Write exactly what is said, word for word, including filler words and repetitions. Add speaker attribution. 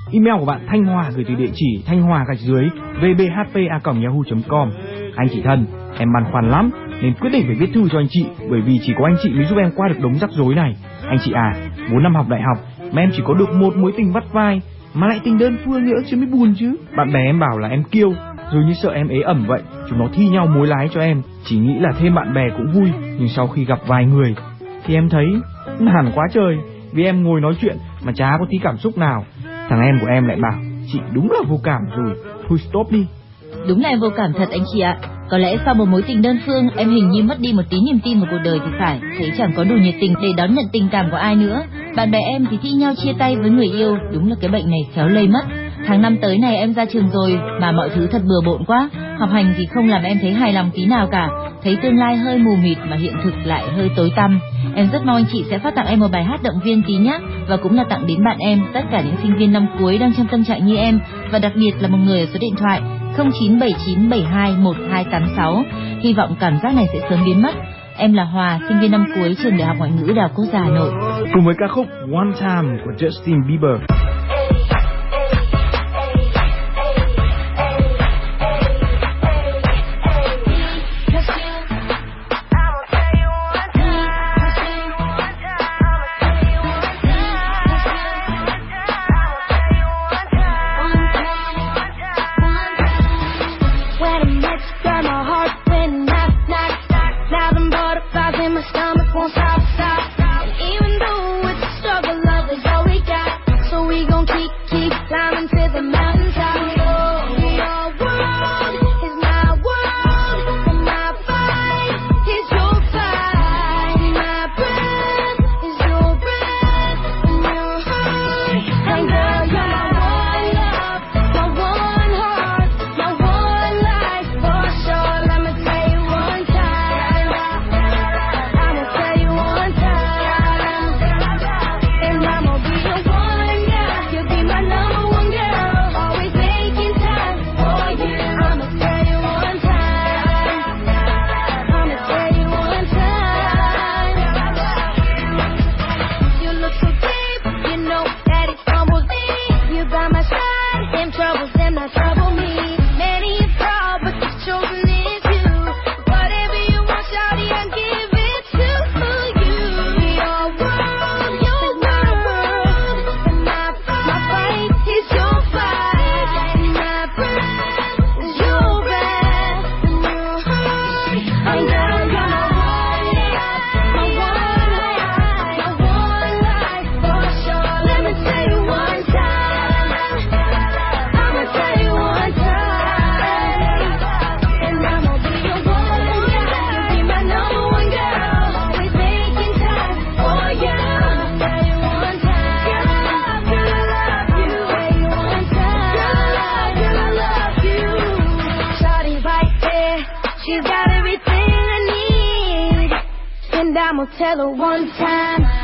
Speaker 1: Email của bạn Thanh Hòa gửi từ địa chỉ thanh hòa gạch dưới vbhp a còng yahoo chấm com. Anh chị thân, em băn khoăn lắm nên quyết định phải viết thư cho anh chị, bởi vì chỉ có anh chị mới giúp em qua được đống rắc rối này. Anh chị à, bốn năm học đại học mà em chỉ có được một mối tình vắt vai, mà lại tình đơn phương nữa chứ mới buồn chứ. Bạn bè em bảo là em kiêu, rồi như sợ em ế ẩm vậy, chúng nó thi nhau mối lái cho em. Chỉ nghĩ là thêm bạn bè cũng vui, nhưng sau khi gặp vài người thì em thấy nản quá trời, vì em ngồi nói chuyện mà chả có tí cảm xúc nào. Thằng em của em lại bảo chị đúng là vô cảm rồi, thôi stop đi.
Speaker 2: Đúng là em vô cảm thật anh chị ạ. Có lẽ sau một mối tình đơn phương, em hình như mất đi một tí niềm tin vào cuộc đời thì phải. Thấy chẳng có đủ nhiệt tình để đón nhận tình cảm của ai nữa. Bạn bè em thì thi nhau chia tay với người yêu. Đúng là cái bệnh này khéo lây mất. Tháng năm tới này em ra trường rồi mà mọi thứ thật bừa bộn quá. Học hành thì không làm em thấy hài lòng tí nào cả. Thấy tương lai hơi mù mịt mà hiện thực lại hơi tối tăm. Em rất mong anh chị sẽ phát tặng em một bài hát động viên tí nhé. Và cũng là tặng đến bạn em, tất cả những sinh viên năm cuối đang trong tâm trạng như em. Và đặc biệt là một người ở số điện thoại không chín bảy chín bảy hai một hai tám sáu. Hy vọng cảm giác này sẽ sớm biến mất. Em là Hòa, sinh viên năm cuối trường Đại học Ngoại ngữ Đại học Quốc gia Hà Nội.
Speaker 1: Cùng với ca khúc One Time của Justin Bieber.
Speaker 3: I'ma tell her one time.